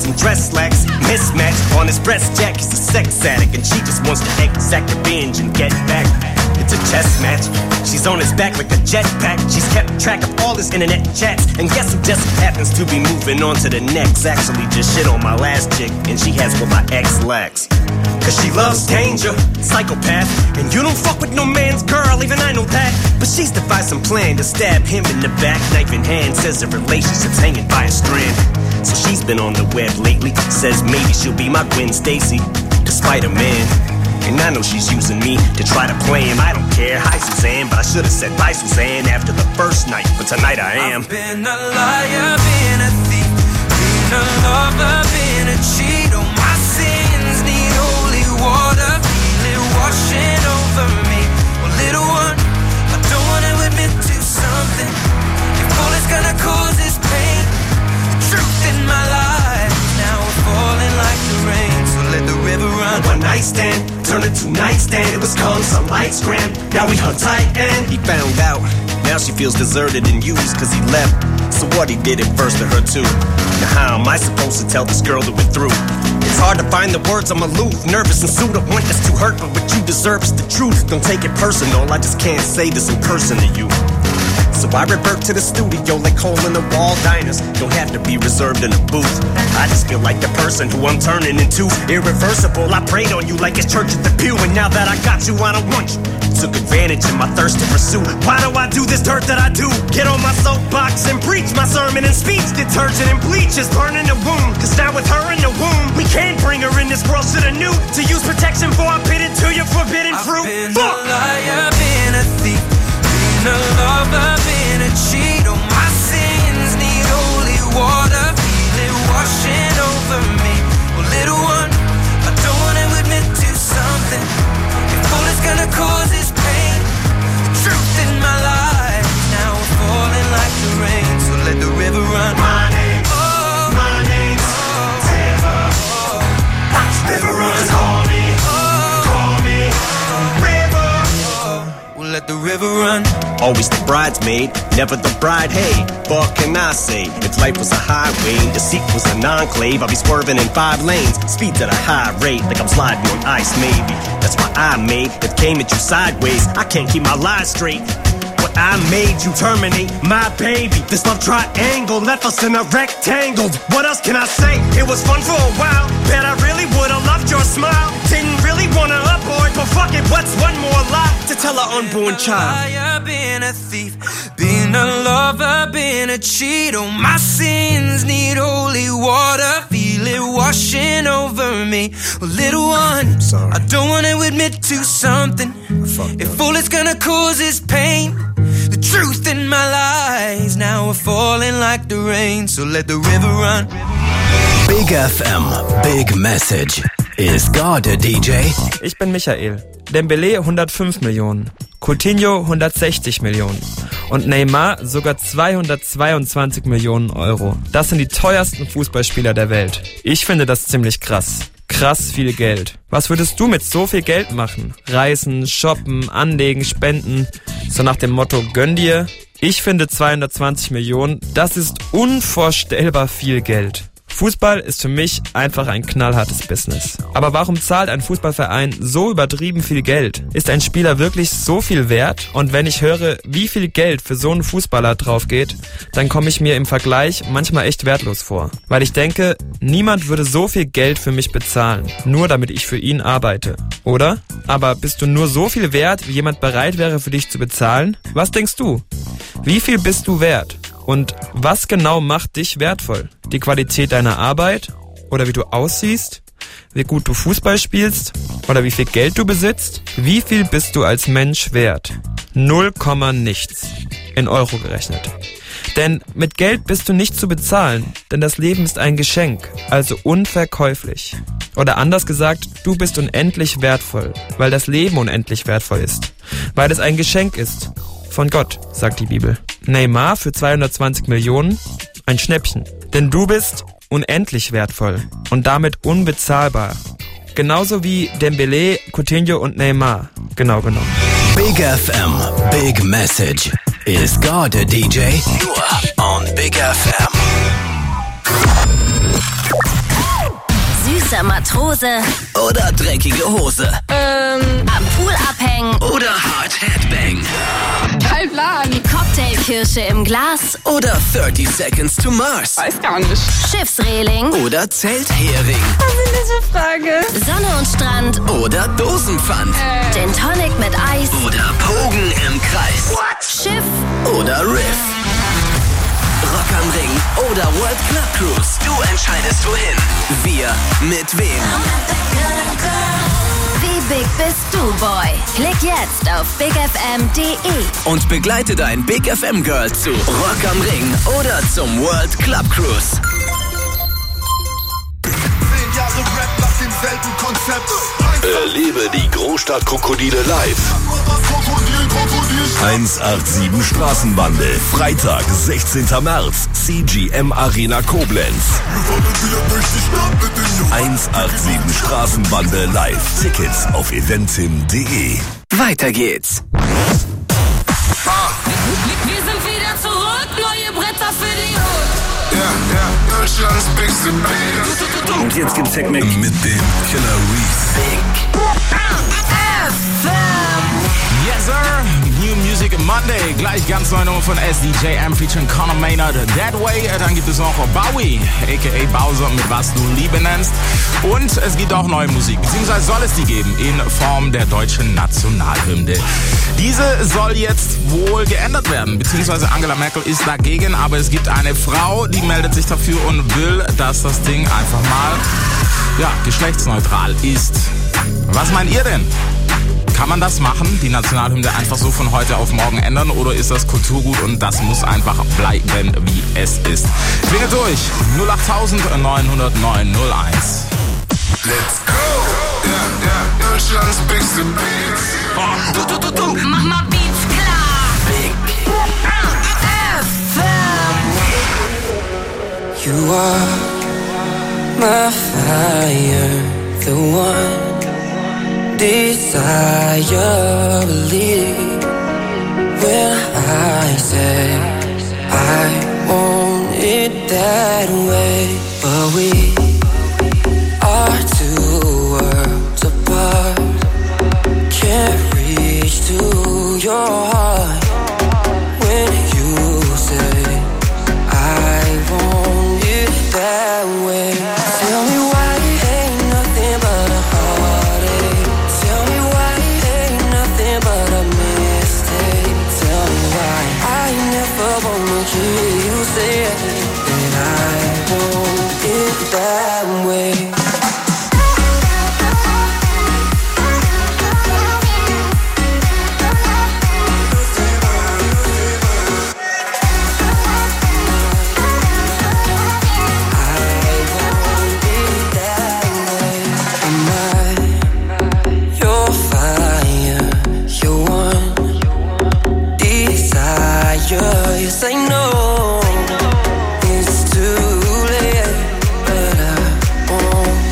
some dress slacks. Mismatched on his breast jack, he's a sex addict, and she just wants to exact revenge and get back. It's a chess match. She's on his back like a jetpack. She's kept track of all his internet chats. And guess who just happens to be moving on to the next? Actually just shit on my last chick, and she has what my ex lacks. Cause she loves danger, psychopath. And you don't fuck with no man's girl, even I know that. But she's devised some plan to stab him in the back, knife in hand. Says the relationship's hanging by a strand. So she's been on the web lately. Says maybe she'll be my Gwen Stacy, despite a man. And I know she's using me to try to play him. I don't care, hi Suzanne, but I should have said bye Suzanne after the first night. But tonight I am. I've been a liar, been a thief, been a lover, been a cheat. Oh, my sins need holy water, feel it washing over me. Well, little one, I don't want to admit to something. If all it's gonna cause is pain, the truth in my life now we're falling like the rain. So let the river run. One night stand turned into nightstand. It was calm, some lights grand. Now we hung tight and he found out. Now she feels deserted and used cause he left. So what, he did it first to her too. Now how am I supposed to tell this girl that we're through? It's hard to find the words, I'm aloof, nervous and sued. I want this to hurt, but what you deserve is the truth. Don't take it personal, I just can't say this in person to you. So I revert to the studio like hole in the wall diners. Don't have to be reserved in a booth. I just feel like the person who I'm turning into. Irreversible, I prayed on you like it's church at the pew. And now that I got you, I don't want you. Took advantage of my thirst to pursue. Why do I do this dirt that I do? Get on my soapbox and preach my sermon and speech. Detergent and bleach is burning the wound. Cause now with her in the womb, we can't bring her in this world. Shoulda knew to use protection before I bit into your forbidden fruit. I've been a liar, been a thief, been a lover, been a cheat. Oh, my sins need holy water, feel it washing over me. Well, little one, I don't want to admit to something. If all it's gonna cause is pain, the truth in my life now we're falling like the rain. So let the river run. My name, River. River runs, call me, River. We'll let the river run. Always the bridesmaid, never the bride. Hey, what can I say? If life was a highway, deceit was an enclave, I'd be swerving in 5 lanes, speeds at a high rate, like I'm sliding on ice maybe. That's why I made it came at you sideways. I can't keep my lies straight. What I made you terminate my baby. This love triangle left us in a rectangle. What else can I say? It was fun for a while. Bet I really would've loved your smile. Didn't really wanna abort, but fuck it, what's one more lie to tell an unborn child? Been a thief, been a lover, been a cheat. Oh, my sins need holy water, feel it washing over me. Well, little one, I don't wanna admit to something. If all it's gonna cause is pain, the truth in my lies now we're falling like the rain. So let the river run. Big FM, Big Message. Ist God a DJ? Ich bin Michael. Dembélé 105 Millionen, Coutinho 160 Millionen und Neymar sogar 222 Millionen Euro. Das sind die teuersten Fußballspieler der Welt. Ich finde das ziemlich krass. Krass viel Geld. Was würdest du mit so viel Geld machen? Reisen, shoppen, anlegen, spenden? So nach dem Motto, gönn dir? Ich finde 220 Millionen, das ist unvorstellbar viel Geld. Fußball ist für mich einfach ein knallhartes Business. Aber warum zahlt ein Fußballverein so übertrieben viel Geld? Ist ein Spieler wirklich so viel wert? Und wenn ich höre, wie viel Geld für so einen Fußballer drauf geht, dann komme ich mir im Vergleich manchmal echt wertlos vor. Weil ich denke, niemand würde so viel Geld für mich bezahlen, nur damit ich für ihn arbeite. Oder? Aber bist du nur so viel wert, wie jemand bereit wäre für dich zu bezahlen? Was denkst du? Wie viel bist du wert? Und was genau macht dich wertvoll? Die Qualität deiner Arbeit? Oder wie du aussiehst? Wie gut du Fußball spielst? Oder wie viel Geld du besitzt? Wie viel bist du als Mensch wert? 0, nichts. In Euro gerechnet. Denn mit Geld bist du nicht zu bezahlen, denn das Leben ist ein Geschenk, also unverkäuflich. Oder anders gesagt, du bist unendlich wertvoll, weil das Leben unendlich wertvoll ist. Weil es ein Geschenk ist. Von Gott, sagt die Bibel. Neymar für 220 Millionen? Ein Schnäppchen. Denn du bist unendlich wertvoll und damit unbezahlbar. Genauso wie Dembélé, Coutinho und Neymar. Genau genommen. Big FM, Big Message. Is God a DJ? Nur on Big FM. Weißer Matrose oder dreckige Hose. Am Pool abhängen Oder Hard Headbang. Kein Plan. Cocktailkirsche im Glas Oder 30 Seconds to Mars. Weiß gar nicht. Schiffsreling Oder Zelthering. Was ist das für Frage? Sonne und Strand Oder Dosenpfand. Gin Tonic mit Eis Oder Pogen im Kreis. Schiff Oder Riff. Rock am Ring oder World Club Cruise. Du entscheidest wohin. Wir mit wem. Wie big bist du, Boy? Klick jetzt auf bigfm.de Und begleite dein Big FM Girl zu Rock am Ring oder zum World Club Cruise. 10 Jahre Rap nach demselben Konzept. Erlebe die Großstadtkrokodile live. 187 Straßenbande. Freitag, 16. März. CGM Arena Koblenz. 187 Straßenbande live. Tickets auf eventim.de. Weiter geht's. Wir sind wieder zurück, neue Bretter für die Hut. Deutschlands bigste Band. Und jetzt gibt's Technik mit dem Killer Reese. Yes, sir. New Music Monday. Gleich ganz neue Nummer von SDJM featuring Conor Maynard, That Way. Dann gibt es noch Bowie, a.k.a. Bowser, mit Was du Liebe nennst. Und es gibt auch neue Musik, beziehungsweise soll es die geben, in Form der deutschen Nationalhymne. Diese soll jetzt wohl geändert werden, beziehungsweise Angela Merkel ist dagegen, aber es gibt eine Frau, die meldet sich dafür und will, dass das Ding einfach mal, geschlechtsneutral ist. Was meint ihr denn? Kann man das machen, die Nationalhymne einfach so von heute auf morgen ändern, oder ist das Kulturgut und das muss einfach bleiben, wie es ist? Klinge durch, 08900 901. Let's go. Deutschlands bigste Band. Mach mal Beats klar. You are my fire, the one desire, believe when I say I want it that way. But we are two worlds apart, can't reach to your heart when you say I want it that way. Tell me why it ain't nothing but a heartache. Tell me why it ain't nothing but a mistake. Tell me why I never wanna hear you say that I want it that way. You say no, it's too late, but I won't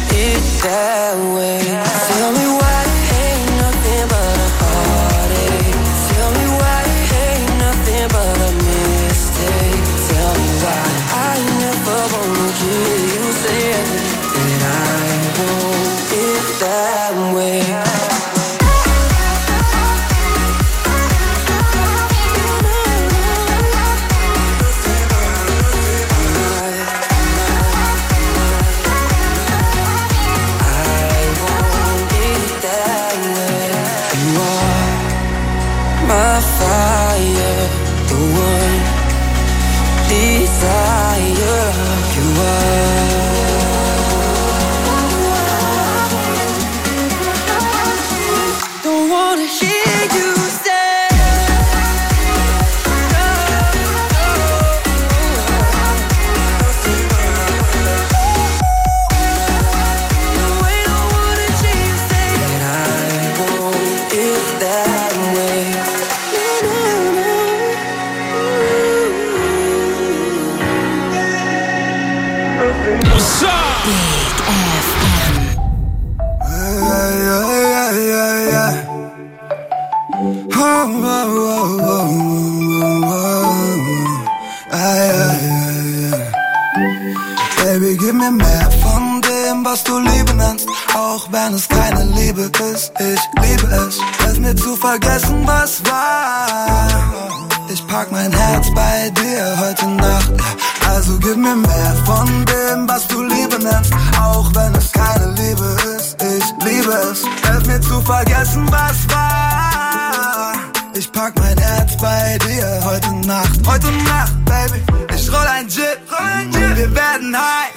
dem, was du Liebe nennst, auch wenn es keine Liebe ist. Ich liebe es, hilf mir zu vergessen, was war. Ich pack mein Herz bei dir heute Nacht. Also gib mir mehr von dem, was du Liebe nennst, auch wenn es keine Liebe ist. Ich liebe es, hilf mir zu vergessen, was war. Ich pack mein Herz bei dir heute Nacht, Baby. Ich roll ein Gin, wir werden high.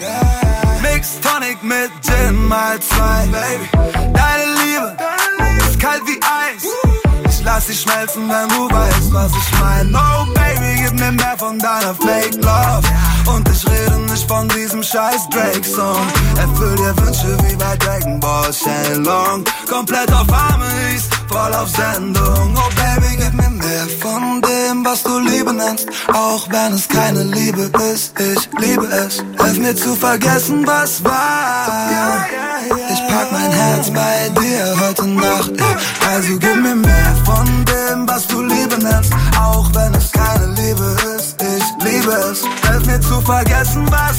Mix Tonic mit Gin mal 2, Baby. Deine Liebe ist kalt wie Eis. Ich lass dich schmelzen, wenn du weißt, was ich mein. Oh Baby, gib mir mehr von deiner Fake Love. Und ich rede nicht von diesem scheiß Drake-Song. Erfüll dir Wünsche wie bei Dragon Ball Shenlong. Komplett auf Harmonies, voll auf Sendung. Oh Baby, gib mir mehr von dem, was du Liebe nennst, auch wenn es keine Liebe ist. Ich liebe es, hilf mir zu vergessen, was war. Ich pack mein Herz bei dir heute Nacht. Also gib mir mehr von dem, was du Liebe nennst, auch wenn es keine Liebe ist. Ich liebe es, hilf mir zu vergessen, was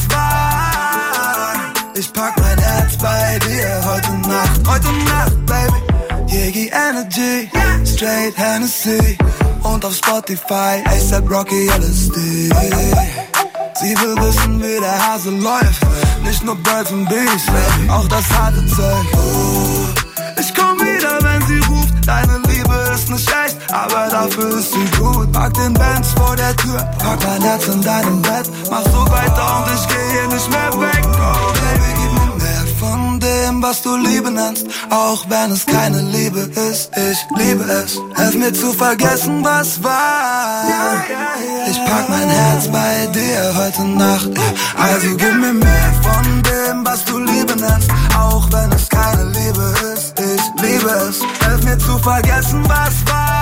war. Ich pack mein Herz bei dir heute Nacht, Baby. Yegi Energy, straight Hennessy und auf Spotify ASAP Rocky LSD. Sie will wissen, wie der Hase läuft, nicht nur Birds und Bees, auch das harte Zeug. Ich komm wieder, wenn sie ruft, deine Liebe ist nicht echt, aber dafür ist sie gut. Pack den Benz vor der Tür, pack mein Herz in deinem Bett, mach so weiter und ich geh hier nicht mehr weg. Oh Baby, gib mir mehr von dem, was du Liebe nennst, auch wenn es keine Liebe ist. Ich liebe es, hilf mir zu vergessen, was war. Ich pack mein Herz bei dir heute Nacht. Also gib mir mehr von dem, was du Liebe nennst, auch wenn es keine Liebe ist. Ich liebe es, hilf mir zu vergessen, was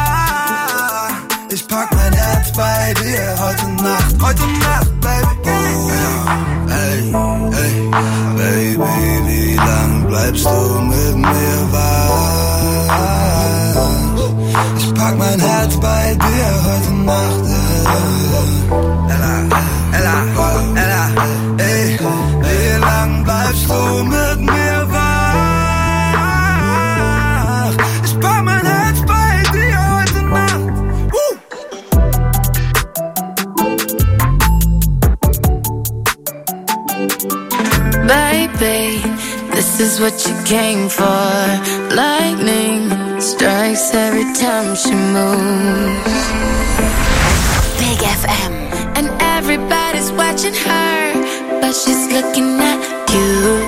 war. Ich pack mein Herz bei dir heute Nacht, Baby. Oh, hey, hey, Baby, wie lang bleibst du mit mir wach? Ich pack mein Herz bei dir heute Nacht. Ella, ey, wie lang bleibst du mit mir wach? Ich pack mein Herz bei dir heute Nacht. Baby, this is what you came for. Lightning strikes every time she moves. Big FM. And everybody's watching her, but she's looking at you.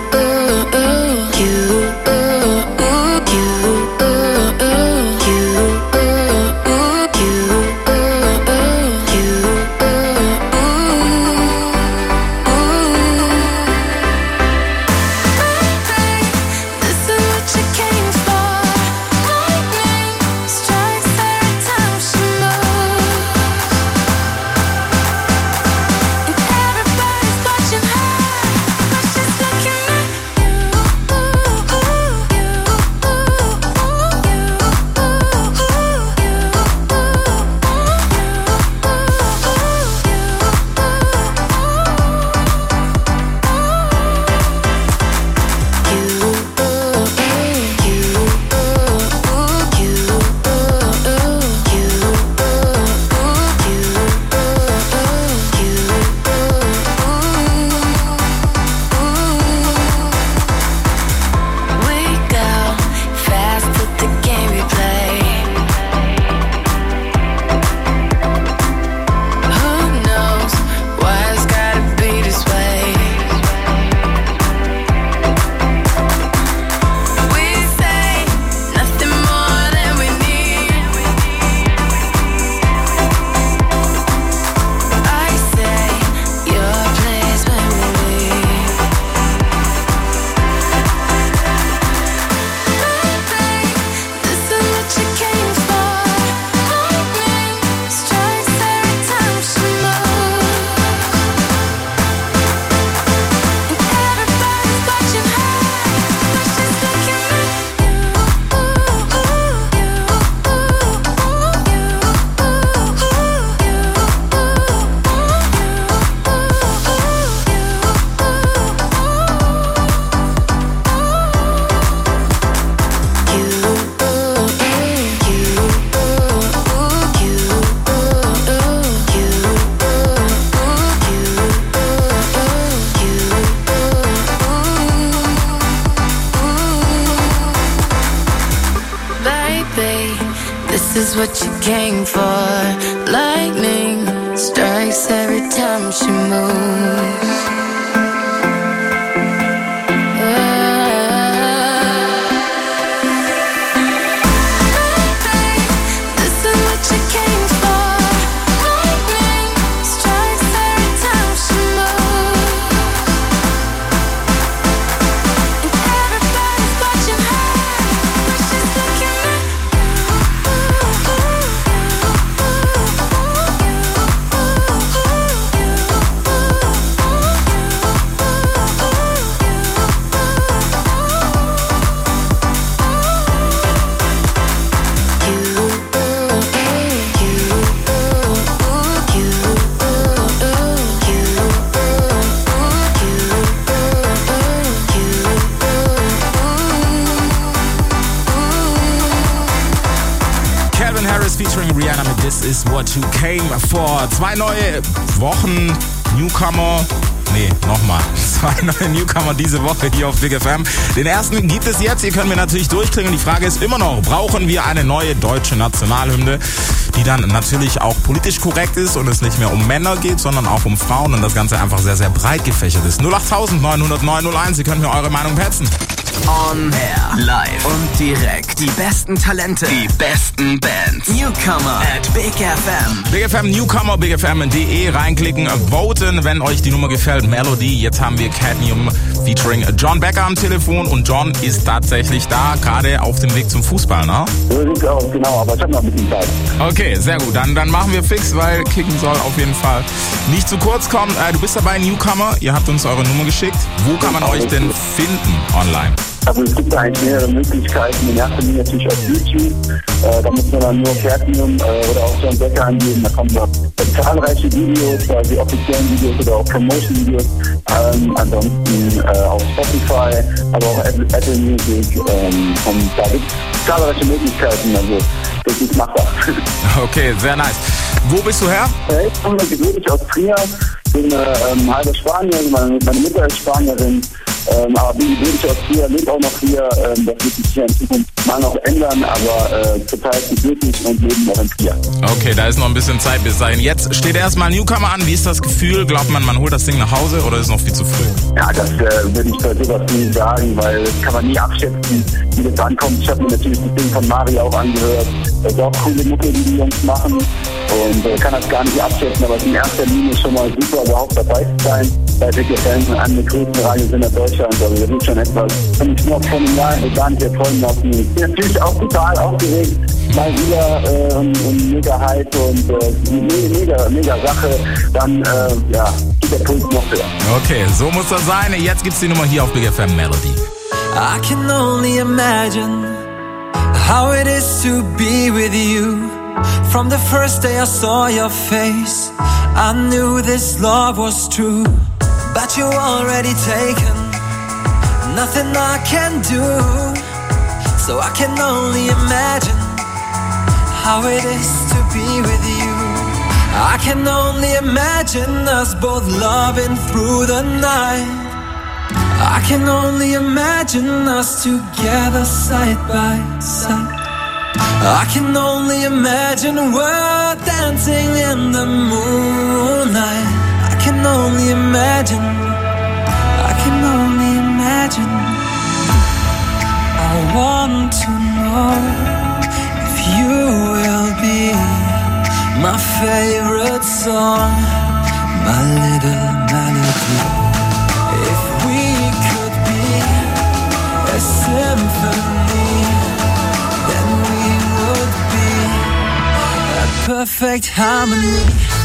Looking at This is what you came for. Lightning strikes every time she moves. This is what you came for. 2 neue Wochen, Newcomer. Nee, nochmal. 2 neue Newcomer diese Woche hier auf Big FM. Den ersten gibt es jetzt. Ihr könnt mir natürlich durchklingen. Die Frage ist immer noch, brauchen wir eine neue deutsche Nationalhymne, die dann natürlich auch politisch korrekt ist und es nicht mehr um Männer geht, sondern auch um Frauen und das Ganze einfach sehr, sehr breit gefächert ist. 08900 ihr könnt mir eure Meinung petzen. On air, live und direkt. Die besten Talente, die besten Bands. Newcomer at Big FM. Big FM Newcomer, bigfm.de reinklicken, voten, wenn euch die Nummer gefällt. Melody, jetzt haben wir Cadmium featuring John Becker am Telefon und John ist tatsächlich da, gerade auf dem Weg zum Fußball, ne? So sieht's aus, genau, aber ich hab noch ein bisschen Zeit. Okay, sehr gut, dann machen wir fix, weil Kicken soll auf jeden Fall nicht zu kurz kommen. Du bist dabei, Newcomer, ihr habt uns eure Nummer geschickt. Wo kann man euch denn finden online? Also es gibt eigentlich mehrere Möglichkeiten, in erster Linie natürlich auf YouTube. Da muss man dann nur Cadmium oder auch John Becker angeben. Da kommen noch zahlreiche Videos, quasi offiziellen Videos oder auch Promotion-Videos. Ansonsten auf Spotify, aber auch Apple Music. Und da gibt es zahlreiche Möglichkeiten. Also das ist machbar. Okay, sehr nice. Wo bist du her? Ich komme gebürtig aus Trier, bin halber Spanier, meine Mutter ist Spanierin. Aber bin gebürtig aus Trier, lebe auch noch hier. Das wird sich hier in Zukunft mal noch ändern, aber zurzeit gebürtig und leben noch in Trier. Okay, da ist noch ein bisschen Zeit bis dahin. Jetzt steht erstmal Newcomer an. Wie ist das Gefühl? Glaubt man holt das Ding nach Hause oder ist es noch viel zu früh? Ja, das würde ich bei sowas nie sagen, weil das kann man nie abschätzen, wie das ankommt. Ich habe mir natürlich das Ding von Mari auch angehört. Das ist auch coole Mucke, die Jungs machen und kann das gar nicht abschätzen, aber in erster Linie schon mal super, überhaupt dabei zu sein. Bei Big FM, eine der größten Radiosender Deutschlands, also das ist schon etwas, wenn ich noch von den Jahren gar nicht erträumen habe. Ich bin natürlich auch total aufgeregt, mal wieder und mega Hype und mega Sache, dann geht der Puls noch höher. Okay, so muss das sein. Jetzt gibt's die Nummer hier auf Big FM Melody. I can only imagine how it is to be with you. From the first day I saw your face, I knew this love was true. But you already taken, nothing I can do. So I can only imagine how it is to be with you. I can only imagine us both loving through the night. I can only imagine us together side by side. I can only imagine we're dancing in the moonlight. I can only imagine. I can only imagine. I want to know if you will be my favorite song, my little melody. If we could be a symphony, then we would be a perfect harmony.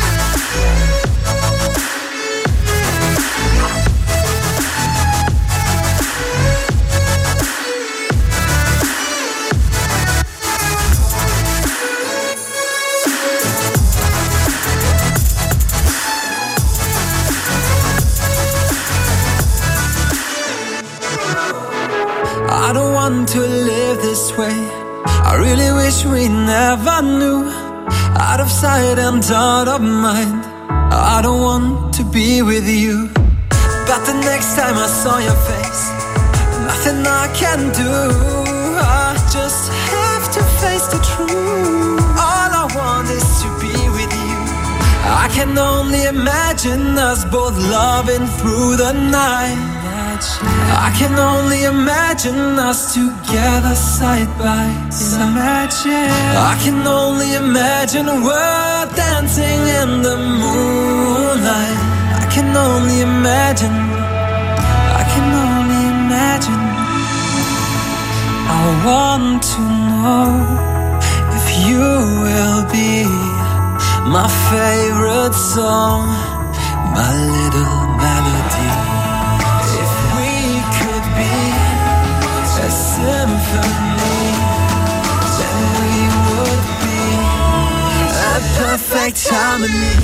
I don't want to live this way. I really wish we never knew. Out of sight and out of mind. I don't want to be with you. But the next time I saw your face, nothing I can do. I just have have to face the truth. All I want is to be with you. I can only imagine us both loving through the night. I can only imagine us together side by side. I can only imagine we're dancing in the moonlight. I can only imagine. I can only imagine. I want to know if you will be my favorite song, my little melody. If we could be a symphony, then we would be a perfect harmony.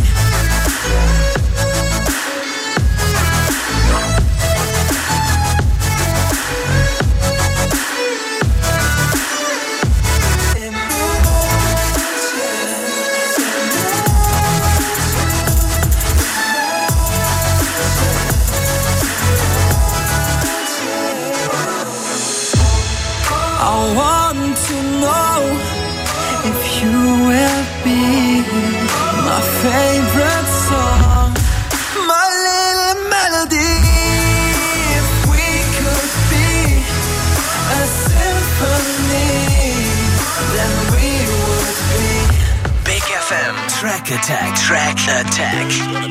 I want to know if you will be my favorite song, my little melody. If we could be a symphony, then we would be Big FM Track Attack. Track Attack.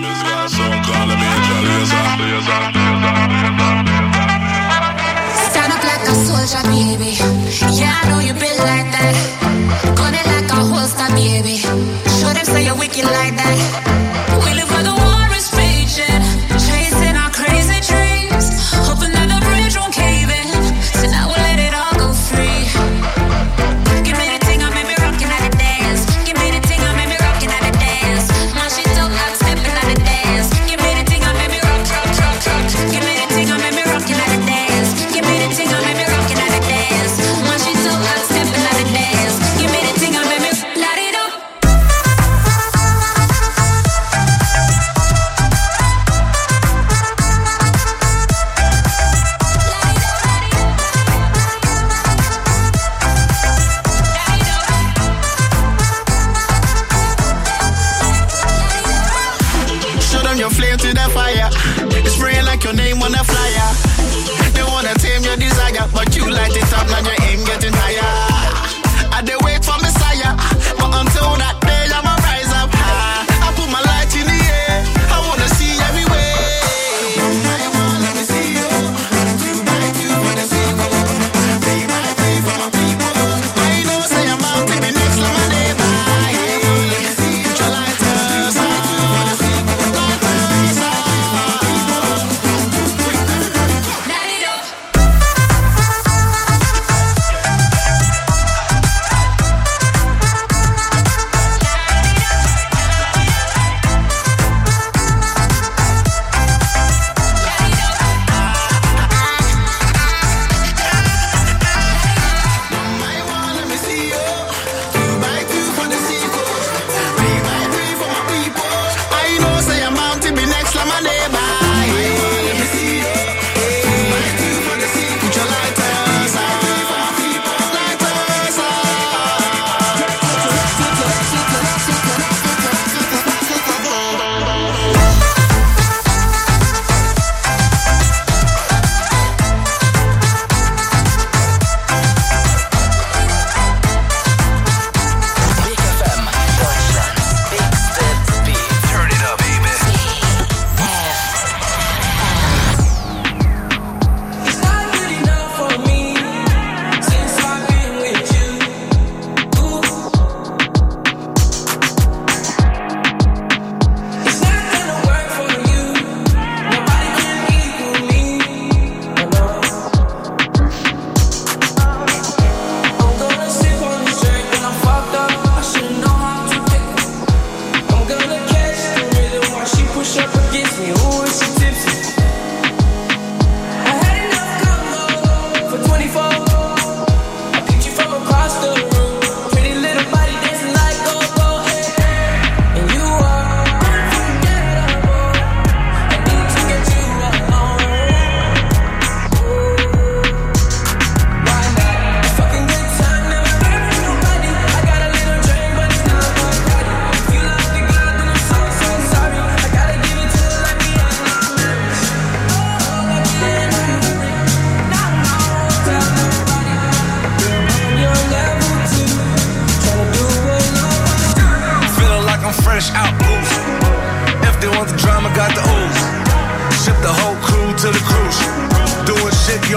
Stand up like a soldier, baby. Yeah, I know you built like that. Gun it like a holster, baby. Show them say you're wicked like that. We live where the war is raging, chasing our crazy dreams, hoping that the bridge won't cave in. So now we'll let it all go free. Give me the thing, I made me rockin' at the dance. Give me the thing, I made me rockin' at the dance. Now she don't like stepping at the dance. Give me the thing, I made me rock, rock, rock, rock. Give me the thing, I made me rockin' at the dance. Give me the thing, I made me rockin' at the dance. Now she don't like stepping at the dance. Give me the thing, I made me light it up. Show them your flame to the fire. It's spraying like your name on a flyer. They wanna tame your desire, but you light it up, now your aim getting higher. I they wait for Messiah, but until that day I'ma rise up high. I put my light in the air, I wanna see everywhere. Let me see you. 2 by 2 for the single. 3 by 3 for my people. I know say I'm out to the next level, neighbor. Let me see you. Put your lighters on. Light it up.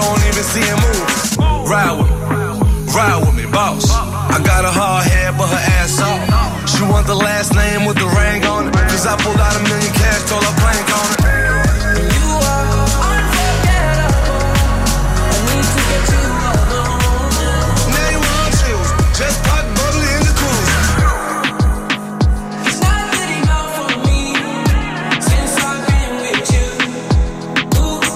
don't even see him move. Ride with me, boss. I got a hard head, but her ass off. She want the last name with the ring on it. Cause I pulled out $1 million cash, told her blank on it. You are unforgettable. I need to get you alone. Now you want chills, just pop bubbly in the cruise. It's not good enough for me since I've been with you. Ooh.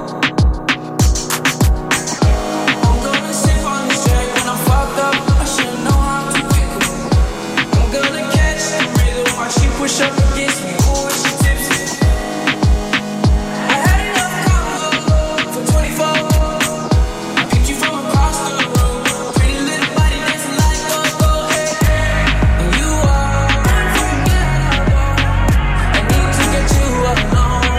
I'm gonna sip on this track when I'm fucked up. I should know how to pick it. I'm gonna catch the rhythm while she push up against me. Ooh, when she tips it. I had enough combo for 24. I picked you from across the room. Pretty little body dancing like go-go, hey. And you are unforgettable. I need to get you alone.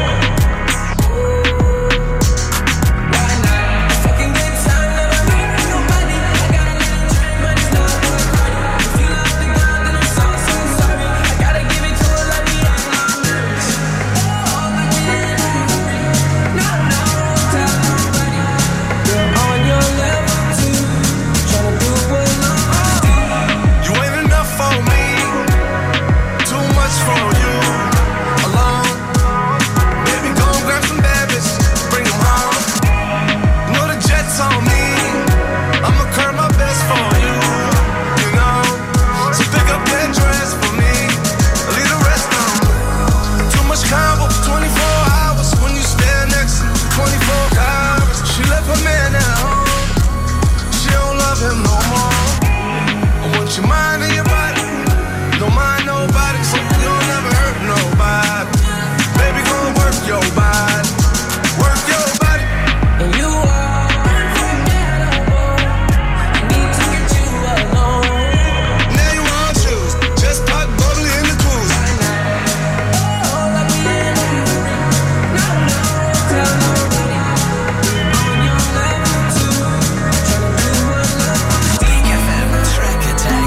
Why not? Fucking good time, never been with nobody. I got a little drink, but it's not good party. If you love the girl, then I'm so sorry. I gotta give it to her like me, I'm not nervous. Oh, like we ain't no, tell nobody. You're on your level too, tryna do what You ain't enough for me, too much for you. Alone, baby, go and grab some bad bitches, bring them home. You know the jet's on me, I'ma curb my best for you. You know, so pick up that dress for me, leave the rest on. Too much combo, 24 hours when you stand next to 24 hours. She left her man at home, she don't love him no more. I want your mind and your body, don't mind nobody, so you'll never hurt nobody. Baby, go and work your body, work your body. And you are unforgettable. I need to get you alone. Now you want choose, just pop bubbly in the cruise. Oh, like we ain't no, tell nobody. On your level too, tryna do what love. Big FM Track Attack.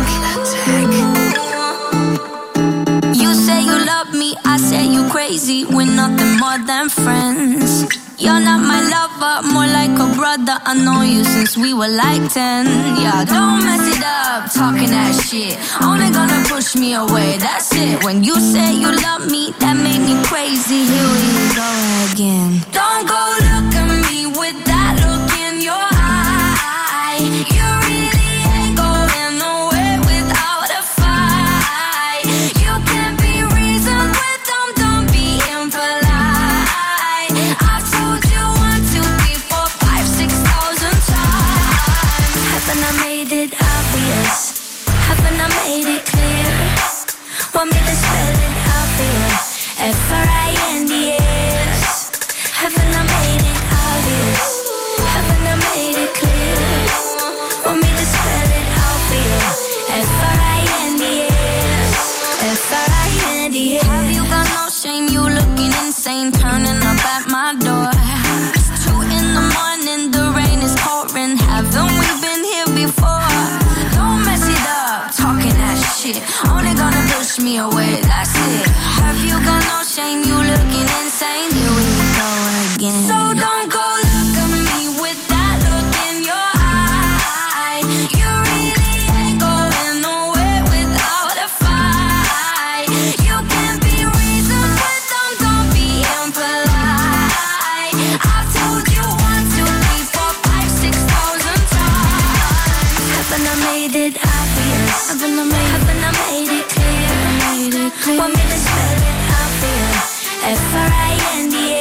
You say you love me, I say you crazy. We're nothing more than friends. You're not my lover, more like a brother. I know you since we were like 10. Yeah, don't mess it up, talking that shit. Only gonna push me away, that's it. When you say you love me, that made me crazy. Here we go again. Don't go look at me with that look in your eye. You really ain't going nowhere without a fight. You can't be reasoned with them, don't be impolite. I've told you 1, 2, 3, 4, 5, 6,000 times. Haven't I made it obvious? Haven't I made it clear? Want me to spell it out for you? F-R-I-N-D-S. Haven't I made it obvious? Haven't I made it clear? Want me to spell it out for you? F-R-I-N-D-S. F-R-I-N-D-S. Have you got no shame? You looking insane, turning up at my door. It's 2 in the morning, the rain is pouring. Haven't we been here before? Don't mess it up, talking that shit. Only gonna push me away, that's it. Have you got no shame? You looking insane. Here we go again. So don't go look at me with that look in your eye. You really ain't going nowhere without a fight. You can't be reasoned with them, don't be impolite. I've told you 1, 2, 3, 4, 5, 6,000 times. Haven't I made it obvious? Haven't I made it clear? Want me to spell it out for you? F-R-I-N-D-S.